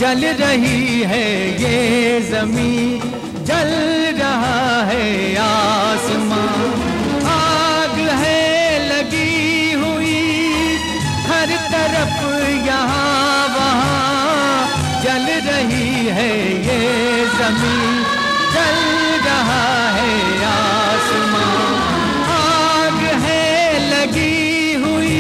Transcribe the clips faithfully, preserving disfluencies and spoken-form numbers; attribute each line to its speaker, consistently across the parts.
Speaker 1: जल रही है ये ज़मीं, जल रहा है आसमां। आग है लगी हुई हर तरफ यहाँ वहाँ, जल रही है ये ज़मीं, जल रहा है आसमां। आग है लगी हुई।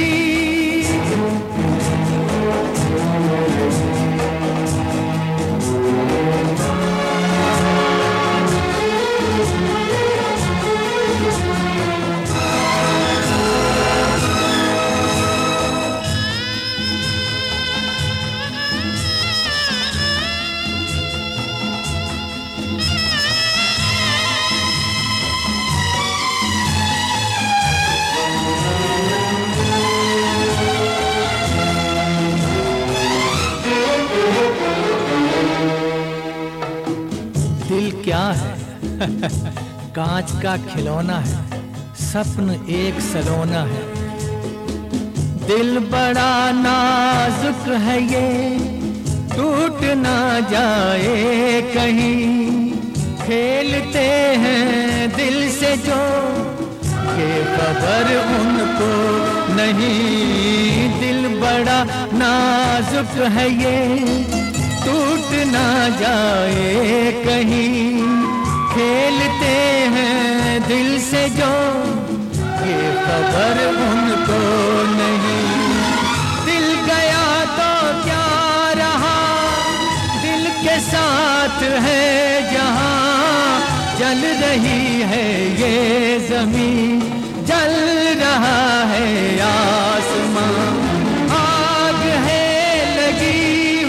Speaker 1: दिल क्या है? कांच का खिलौना है, सपन एक सलोना है। दिल बड़ा नाजुक है ये, टूट ना जाए कहीं। खेलते हैं दिल से जो, ये खबर उनको नहीं। दिल बड़ा नाजुक है ये, टूट ना जाए कहीं। खेलते हैं दिल से जो, ये खबर उनको नहीं। दिल गया तो क्या रहा, दिल के साथ है जहां। जल रही है ये ज़मीं, जल रहा है आसमां। आग है लगी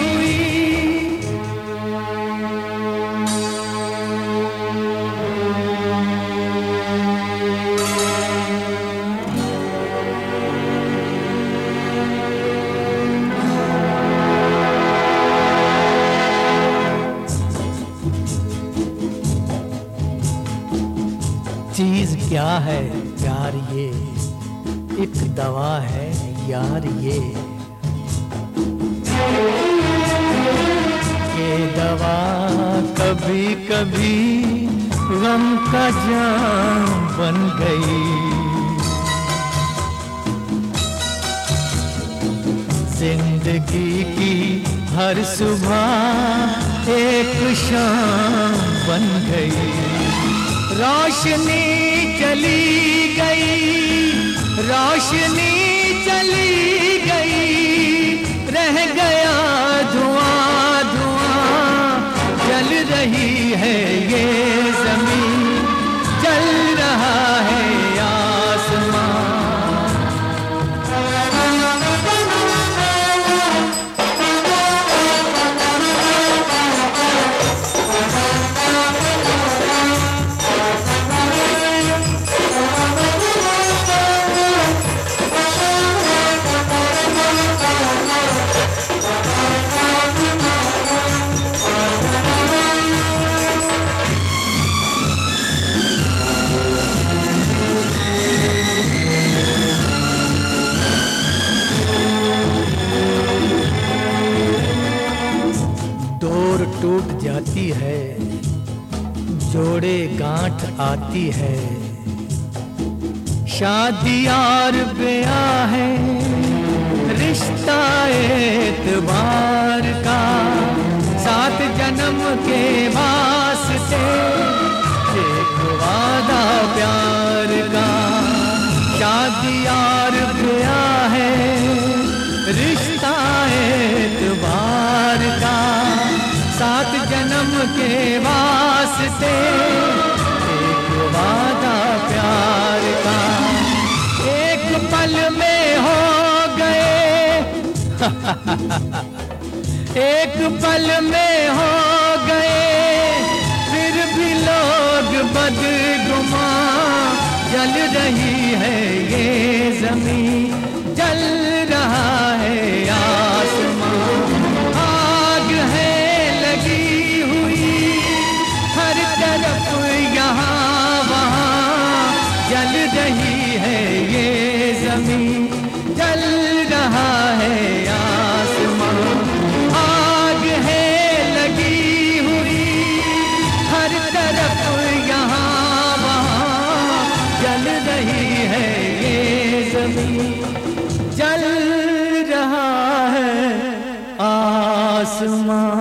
Speaker 1: चीज क्या है यार ये, एक दवा है यार ये। ये दवा कभी कभी गम का जाम बन गई। जिंदगी की हर सुबह एक शाम बन गई। रोशनी चली गई, रोशनी चली गई, रह गया धुआं धुआं। जल रही है ये ज़मीं, जल रहा है आसमां। डोर टूट जाती है, जोड़े गांठ आती है। शादी और ब्याह है, रिश्ता एतबार का। सात जन्म के वास्ते एक वादा प्यार का। शादी और ब्याह है, रिश्ता एतबार का। सात जन्म के वास्ते एक वादा प्यार का। एक पल में हो गए एक पल में हो गए, फिर भी लोग बदगुमान। जल रही है ये ज़मीं, जल रहा है आसमां। आग है लगी हुई हर तरफ यहाँ वहाँ। जल रही है ये ज़मीं, जल रहा है आसमां। आग है आसमां